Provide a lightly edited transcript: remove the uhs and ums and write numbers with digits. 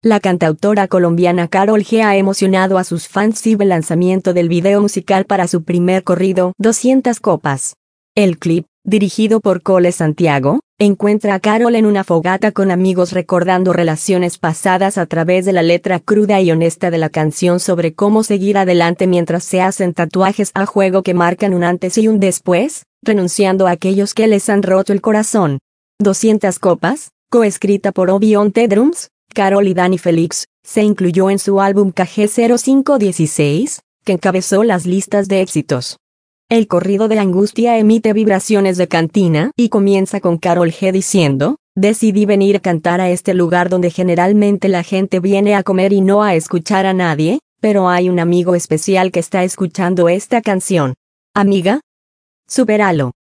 La cantautora colombiana Karol G ha emocionado a sus fans y el lanzamiento del video musical para su primer corrido, 200 copas. El clip, dirigido por Cole Santiago, encuentra a Karol en una fogata con amigos recordando relaciones pasadas a través de la letra cruda y honesta de la canción sobre cómo seguir adelante mientras se hacen tatuajes a juego que marcan un antes y un después, renunciando a aquellos que les han roto el corazón. 200 copas, coescrita por Obionte Drums, Karol y Dani Felix, se incluyó en su álbum KG0516, que encabezó las listas de éxitos. El corrido de Angustia emite vibraciones de cantina y comienza con Karol G diciendo: "Decidí venir a cantar a este lugar donde generalmente la gente viene a comer y no a escuchar a nadie, pero hay un amigo especial que está escuchando esta canción. Amiga, supéralo".